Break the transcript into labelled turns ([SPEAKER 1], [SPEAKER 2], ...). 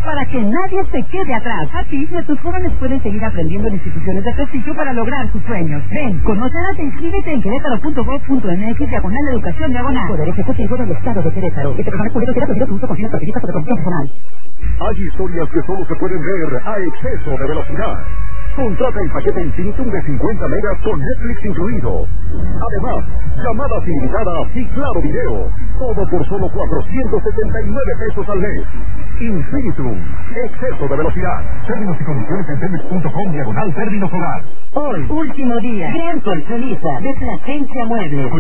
[SPEAKER 1] para que nadie se quede atrás. Así, nuestros jóvenes pueden seguir aprendiendo en instituciones de prestigio para lograr sus sueños. Ven, conócelas e inscríbete en querétaro.gov.mx/educación. Poder Ejecutivo del Estado de Querétaro. Este programa es público y gratuito su uso con fines partidistas o de confianza personal.
[SPEAKER 2] Hay historias que solo se pueden ver a exceso de velocidad. Contrata el paquete Infinitum de 50 megas con Netflix incluido. Además, llamadas ilimitadas y claro video. Todo por solo 479 pesos al mes. Infinitum. Exceso de velocidad. Términos y condiciones en telmex.com/términos hogar.
[SPEAKER 1] Hoy, último día. Gran Colchoniza de Plasencia Muebles.